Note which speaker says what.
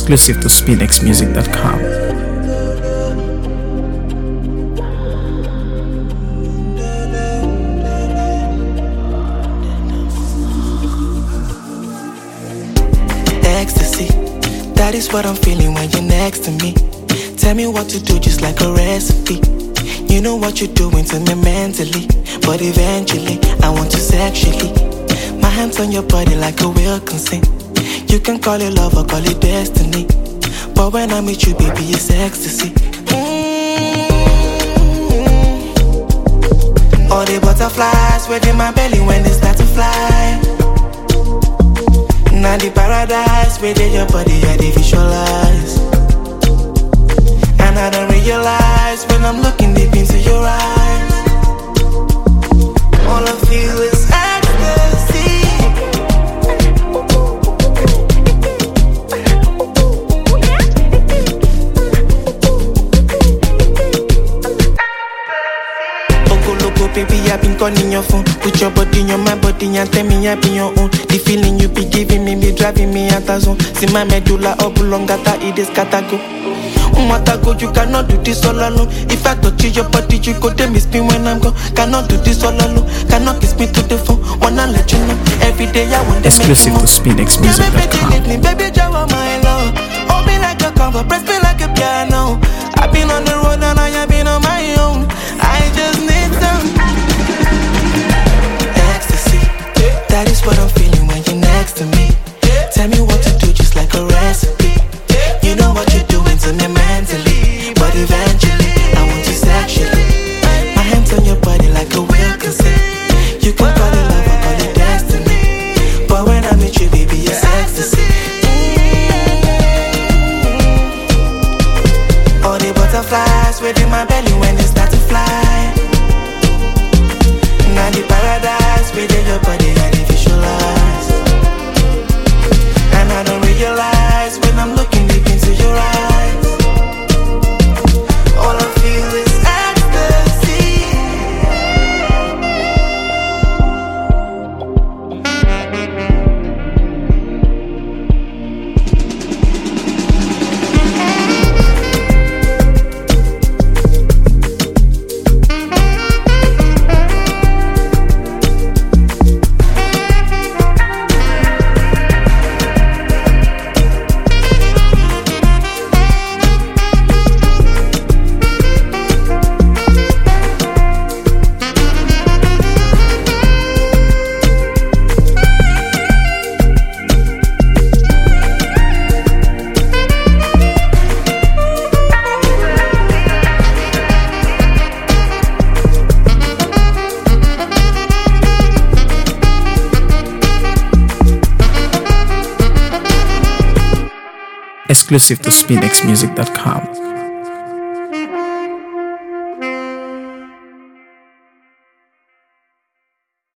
Speaker 1: Exclusive to SpinXmusic.com.
Speaker 2: Ecstasy, that is what I'm feeling when you're next to me. Tell me what to do just like a recipe. You know what you're doing to me mentally, but eventually I want to sexually. My hands on your body like a will consent. You can call it love or call it destiny, but when I'm with you, baby, it's ecstasy. All the butterflies within my belly when they start to fly. Now the paradise within your body, I dey visualize. And I don't realize when I'm looking deep into your eyes, all I feel is ecstasy. Loco, baby, I've been calling your phone. Put your body on my body and tell me I be your own. The feeling you be giving me be driving me out of zone. See my medulla oblongata, it is catago. Matago, you cannot do this all alone. If I touch your body, you go tell me spin when I'm gone. Cannot do this all alone. Cannot kiss me to the phone. Wanna let you know every day I want to
Speaker 1: Exclusive to SpinXmusic.com.
Speaker 2: Baby, Jawa, my love. Hold me like a cover, press me like a piano. I've been on the road and I have been on my own. I just need some ecstasy. That is what I'm feeling when you're next to me. Tell me what to do just like a recipe. You know what you're doing to me mentally, but eventually I want you sexually. My hands on your body like a will consent. You can call it love or call it destiny, but when I'm with you, baby, it's ecstasy. All the butterflies within my belly when they start to fly. Now the paradise within your body, I dey visualize. And I don't realize when I'm looking deep into your eyes, all I feel is ecstasy.
Speaker 1: Exclusive to SpinXmusic.com.